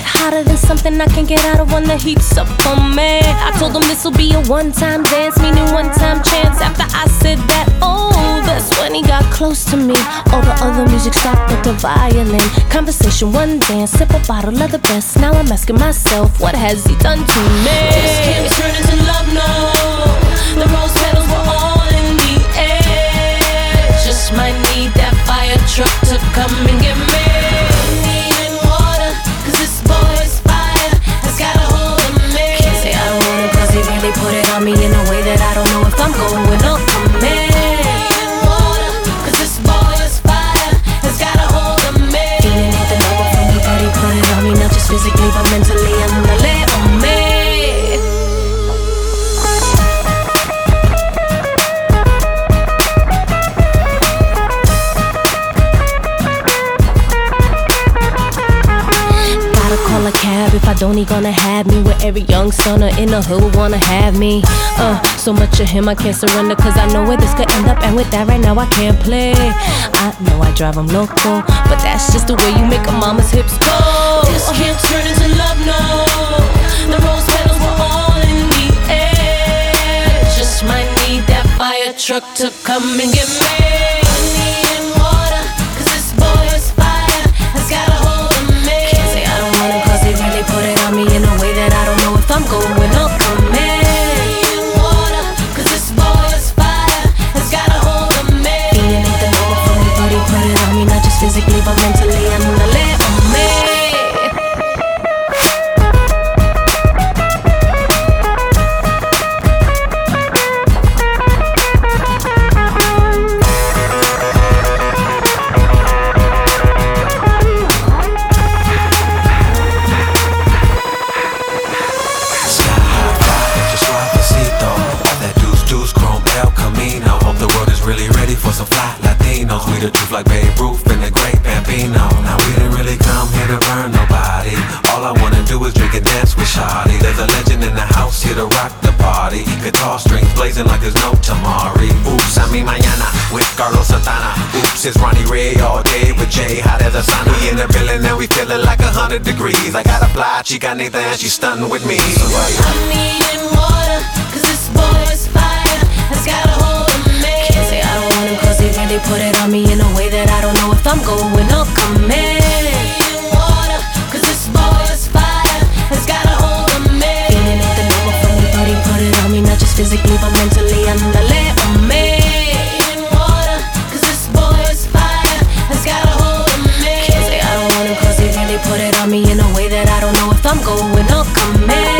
get hotter than something I can get out of when the heat's up on me. I told him this'll be a one-time dance, meaning one-time chance. After I said that, oh, that's when he got close to me. All the other music stopped but the violin. Conversation, one dance, sip a bottle of the best. Now I'm asking myself, what has he done to me? This can't turn into love, no. The rose petals were all in the air. Just might need that fire truck to come and get me. Needing water, cause this boy's fire has got a hold of me. Can't say I don't want him cause he really put it on me in a way that I don't know if I'm going up for me. Needing water, cause this boy's fire has got a hold of me. Feeling nothing over from me, but he put it on me, not just physically but mentally and mentally on me. Call a cab if I don't, he gonna have me. Where every young stunner in the hood wanna have me. So much of him I can't surrender, cause I know where this could end up. And with that right now I can't play. I know I drive him loco, but that's just the way you make a mama's hips go. This can't turn into love, no. The rose petals were all in the air. Just might need that fire truck to come and get me. Needing water, cause this boy's fire has got a hold of me. Can't say I don't want him cause he really put it on me in a way that I don't know if I'm going up for me. Needing water, cause this boy's fire has got a hold of me. Feeling nothing over from me, but he put it on me, not just physically but mentally and mentally on me. Really ready for some fly Latinos. We the truth like Babe Ruth and the great Bambino. Now we didn't really come here to burn nobody. All I wanna do is drink and dance with Shawty. There's a legend in the house here to rock the party. Guitar strings blazing like there's no tomorrow. Oops, I mean mañana with Carlos Santana. Oops, it's Ronnie Ray all day with Jay, hot as a sauna. We in the building and we feeling like 100 degrees. I got a fly chica Nathan and she's stunning with me. So I'm needing water, cause this boy's fire has got a hold of me. Can't say I don't want him cause he really put it on me in a way that I don't know if I'm going up for me. Needing water, cause this boy's fire has got a hold of me. Feeling nothing over from me, but he put it on me, not just physically but mentally and mentally on me. Needing water, cause this boy's fire has got a hold of me. Can't say I don't want him cause he really put it on me in a way that I don't know if I'm going up for me.